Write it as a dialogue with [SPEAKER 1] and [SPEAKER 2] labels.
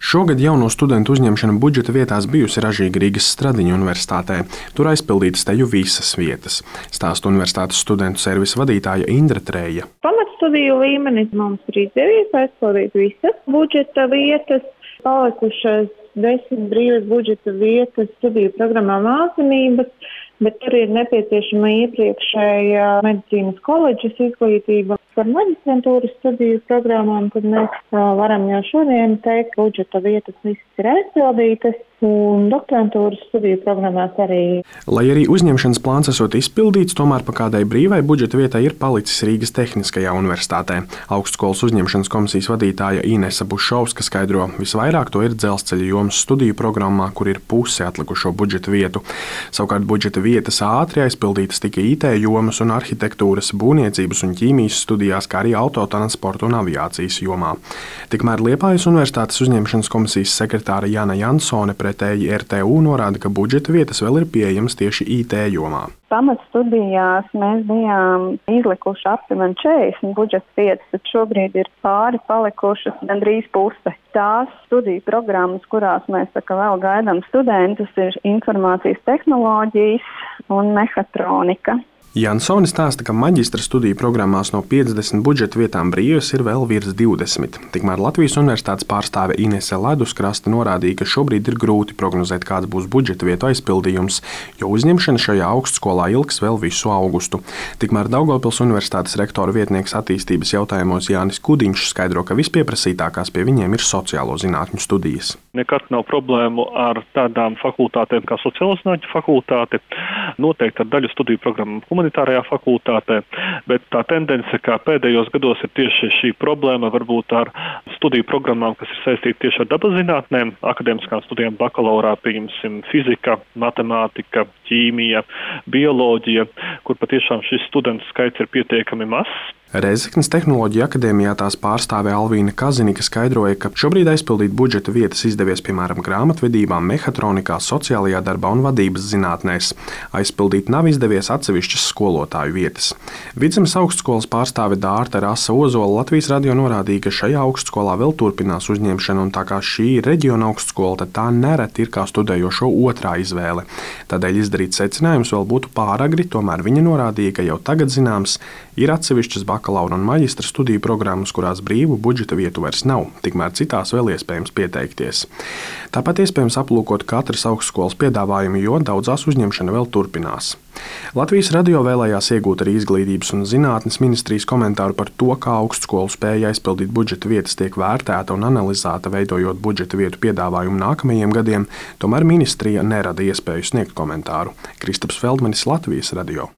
[SPEAKER 1] Šogad jauno studentu uzņemšana budžeta vietās bijusi ražīga Rīgas Stradiņu universitātē. Tur aizpildītas teju visas vietas. Stāsta universitātes studentu servisa vadītāja Indra Treja.
[SPEAKER 2] Pamatstudiju līmenī mums ir izdevies aizpildīt visas budžeta vietas, palikušas 10 brīvas budžeta vietas studiju programmā mācības, bet tur ir nepieciešama iepriekšēja medicīnas koledžas izglītība. Par maģistrantūras studiju programmām, kad mēs varam jau šodien teikt, ka budžeta vietas visas ir aizpildītas, un doktorantūras studiju programmās arī.
[SPEAKER 1] Lai arī uzņemšanas plāns esot izpildīts, tomēr pa kādai brīvai budžeta vietai ir palicis Rīgas Tehniskajā universitātē. Augstskolas uzņemšanas komisijas vadītāja Inese Bušovska skaidro, visvairāk to ir dzelzceļa jomas studiju programmā, kur ir puse atlikušo budžeta vietu. Savukārt budžeta vietas ātri aizpildītas tika IT jomas un arhitektūras, būvniecības un ķīmijas studijās, kā arī autotransporta un aviācijas jomā. Tikmēr Liepājas universitātes uzņemšanas komisijas sekretāra Jana Jansone pretēji RTU norāda, ka budžeta vietas vēl ir pieejamas tieši IT jomā.
[SPEAKER 3] Pamatstudijās mēs bijām izlikuši aptuveni 40 budžeta vietas, bet šobrīd ir pāri palikušas gandrīz puse. Tās studiju programmas, kurās mēs vēl gaidām studentus, ir informācijas tehnoloģijas un mehatronika.
[SPEAKER 1] Jansone stāsta, ka maģistra studiju programmās no 50 budžeta vietām brīvas ir vēl virs 20. Tikmēr Latvijas universitātes pārstāve Inese Leduskrasta norādīja, ka šobrīd ir grūti prognozēt, kāds būs budžeta vietu aizpildījums, jo uzņemšana šajā augstskolā ilgs vēl visu augustu. Tikmēr Daugavpils universitātes rektora vietnieks attīstības jautājumos Jānis Kudiņš skaidro, ka vispieprasītākās pie viņiem ir sociālo zinātņu studijas.
[SPEAKER 4] Nekad nav problēmu ar tādām fakultātēm kā sociālo zinātņu fakultāte, noteikti ar daļu studiju programmu humanitārajā fakultātē, bet tā tendence, kā pēdējos gados ir tieši šī problēma varbūt ar studiju programmām, kas ir saistīti tieši ar dabas zinātnēm, akadēmiskām studijām bakalaurā, pieņemsim fizika, matemātika, ķīmija, bioloģija, kur patiešām šis studentu skaits ir pietiekami mazs.
[SPEAKER 1] Rēzeknes Tehnoloģiju akadēmijā tās pārstāve Alvīna Kazinika skaidroja, ka šobrīd aizpildīt budžeta vietas izdevies piemēram grāmatvedībā, mehatronikā, sociālajā darbā un vadības zinātnēs. Aizpildīt nav izdevies atsevišķas skolotāju vietas. Vidzemes augstskolas pārstāve Dārta Rasa Ozola Latvijas radio norādīja, ka šajā augstskolā vēl turpinās uzņemšana, un tā kā šī ir reģiona augstskola, tad tā nereti ir kā studējošo otrā izvēle. Tādēļ izdarīt secinājumus vēl būtu pāragri, tomēr viņa norādīja, ka jau tagad zināms, ir atsevišķas bakalaura un maģistra studiju programmas, kurās brīvu budžeta vietu vairs nav, tikmēr citās vēl iespējams pieteikties. Tāpat iespējams aplūkot katras augstskolas piedāvājumu, jo daudzās uzņemšana vēl turpinās. Latvijas radio vēlējās iegūt arī Izglītības un zinātnes ministrijas komentāru par to, kā augstskolu spēja aizpildīt budžeta vietas tiek vērtēta un analizēta, veidojot budžeta vietu piedāvājumu nākamajiem gadiem, tomēr ministrija nerada iespēju sniegt komentāru. Kristaps Feldmanis, Latvijas radio.